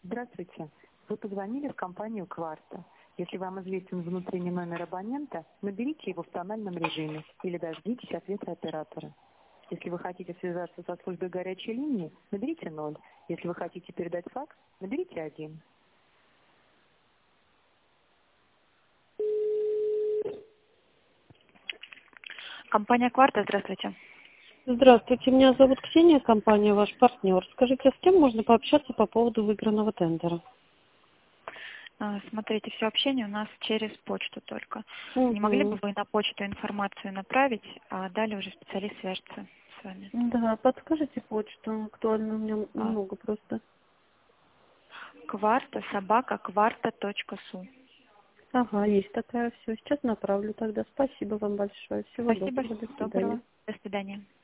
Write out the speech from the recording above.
Здравствуйте. Вы позвонили в компанию «Кварта». Если вам известен внутренний номер абонента, наберите его в тональном режиме или дождитесь ответа оператора. Если вы хотите связаться со службой горячей линии, наберите 0. Если вы хотите передать факс, наберите 1. Компания «Кварта», здравствуйте. Здравствуйте, меня зовут Ксения, компания «Ваш партнер». Скажите, а с кем можно пообщаться по поводу выигранного тендера? Смотрите, все общение у нас через почту только. Не могли бы Угу. вы на почту информацию направить, а далее уже специалист свяжется с вами? Да, подскажите почту, актуально у меня А, много просто. Кварта@кварта.су. Ага, есть такая, все, сейчас направлю тогда. Спасибо вам большое, всего Спасибо, доброго, до всего свидания. доброго. До свидания.